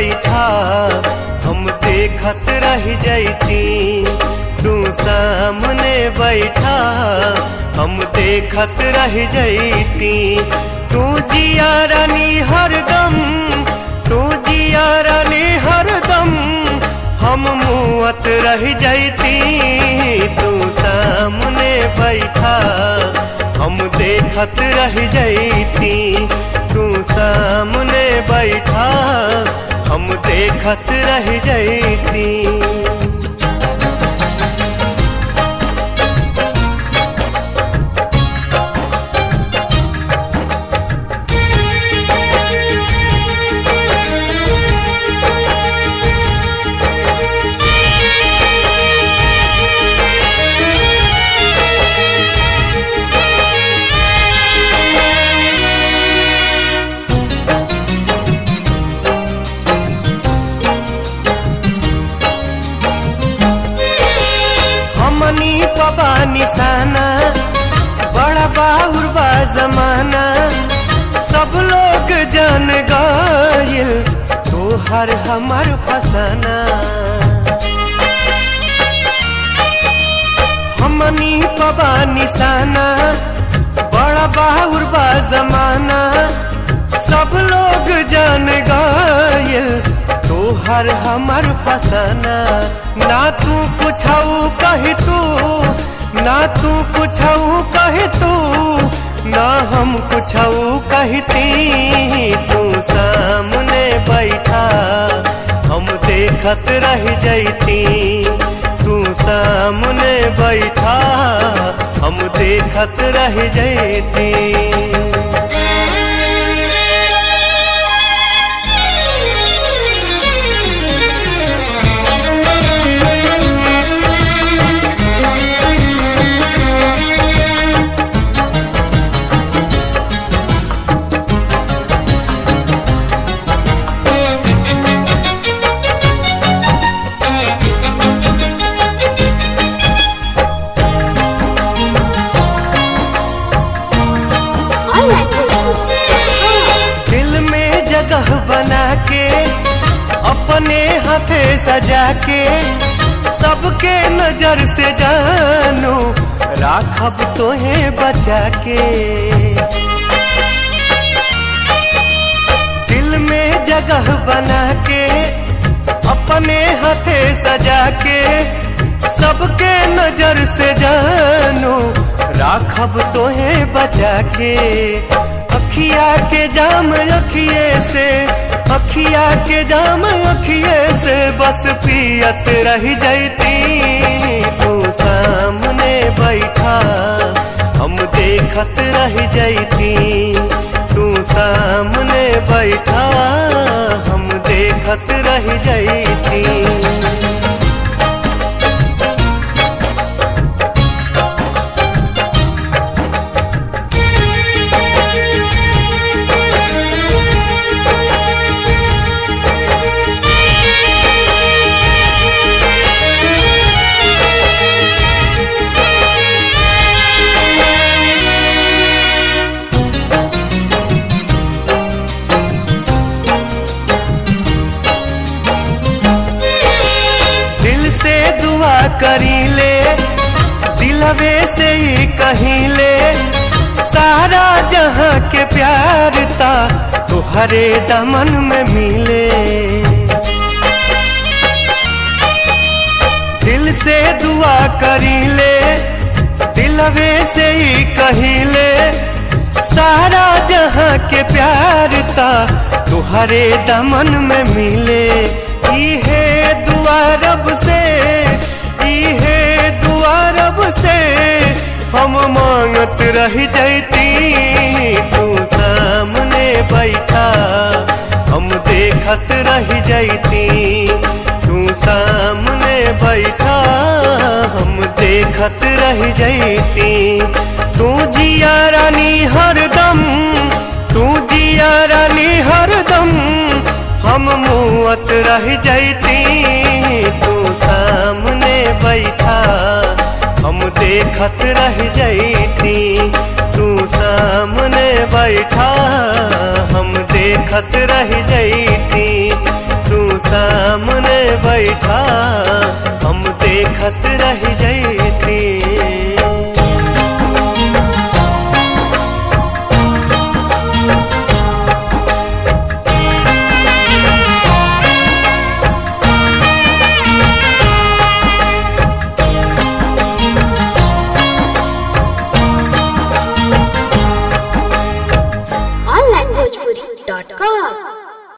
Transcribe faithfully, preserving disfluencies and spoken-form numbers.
बैठा हम देखत रह जैती। तू सामने बैठा हम देखत रह जैती। तू जिया रानी हरदम, तू जिया रानी हरदम हम मुअत रह जैती। तू सामने बैठा हम देखत रह जैती। तू सामने बैठा हम देखत रह जैती। हमनी पबा निशाना बड़ा बाहुर बा जमाना। सब लोग जान गइल तोहर हमर फसाना। हमनी पबा निशाना बड़ा बाहुर बा जमाना। सब लोग जान गइल तोहर हमर फसाना। ना तू कुछऊ कही तू, ना तू कुछऊ कही तू, ना हम कुछऊ कहती। तू सामने बैठा हम देखत रह जैती। तू सामने बैठा हम देखत रह जैती। दिल में जगह बना के अपने हाथे सजा के सबके नजर से जानू राखब तोहें बचा के। दिल में जगह बना के अपने हाथे सजा के सबके नजर से जानू राखब तोहें बचा के। अखिया के जाम अखिए से, अखिया के जाम अखिए से बस पियत रह जैती। तू सामने बैठा हम देखत रह जैती। तू सामने बैठा हम देखत रह जैती। करी ले दिलवे से ही कहीं ले सारा जहां के प्यार ता तुहरे दमन में मिले। दिल से दुआ करी ले दिलवे से ही कहीं ले सारा जहां के प्यार ता तुहरे दमन में मिले। इहे दुआ रब से, इहे दुआ रब से हम मांगत रह जैती। तू सामने बैठा हम देखत रह जैती। तू सामने बैठा हम देखत रह जैती। तू जिया रानी हरदम, तू जिया रानी हरदम हम मुअत रह जैती। तू सामने बैठा हम देखत रह जैती। तू सामने बैठा हम देखत रह जैती। तू सामने बैठा हम देखत रह जैती।